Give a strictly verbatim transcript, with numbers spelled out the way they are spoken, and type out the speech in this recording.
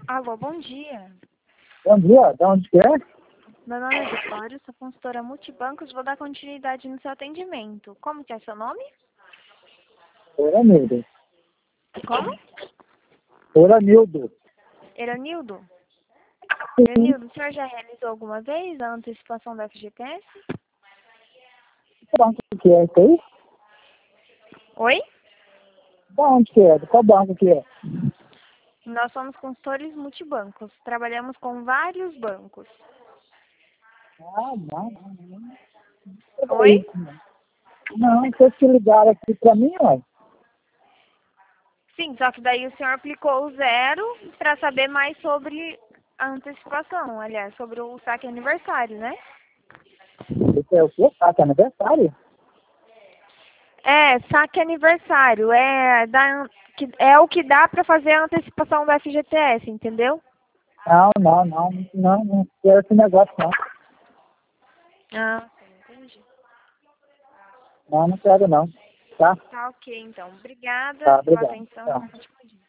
Alô, bom dia. Bom dia, de onde que é? Meu nome é Vitória, sou consultora multibancos, vou dar continuidade no seu atendimento. Como que é seu nome? Oranildo. Como? Oranildo. Eranildo? Sim. Eranildo, o senhor já realizou alguma vez a antecipação do F G T S? Que banco que é isso aí? Oi? De onde que é? De qual banco que é? Nós somos consultores multibancos, trabalhamos com vários bancos. Ah, não, não, não. Oi? Não, vocês que ligaram aqui pra mim, ó. Sim, só que daí o senhor aplicou o zero para saber mais sobre a antecipação, aliás, sobre o saque aniversário, né? Esse é o quê? Ah, que é aniversário? É, saque aniversário, é, da, que, é o que dá para fazer a antecipação do F G T S, entendeu? Não, não, não, não, não quero esse negócio não. Ah, sim, entendi. Não, não quero não. Tá? Tá ok, então. Obrigada Tá, pela obrigado. atenção. Tá. Ótimo dia.